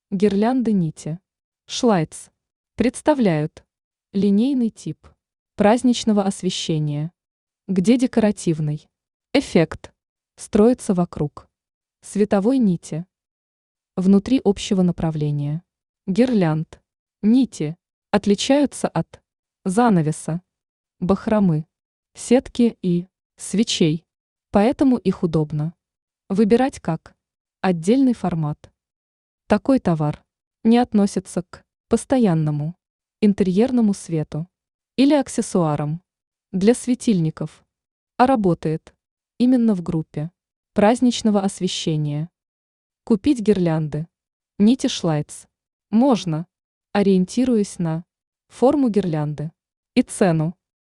Гирлянды нити. Шлайц. Представляют линейный тип праздничного освещения, где декоративный эффект строится вокруг световой нити. Внутри общего направления. Гирлянд. Нити отличаются от занавеса, бахромы, сетки и свечей, поэтому их удобно выбирать как отдельный формат. Такой товар не относится к постоянному интерьерному свету или аксессуарам для светильников, а работает именно в группе праздничного освещения. Купить гирлянды, нити Шлайц можно, ориентируясь на форму гирлянды и цену.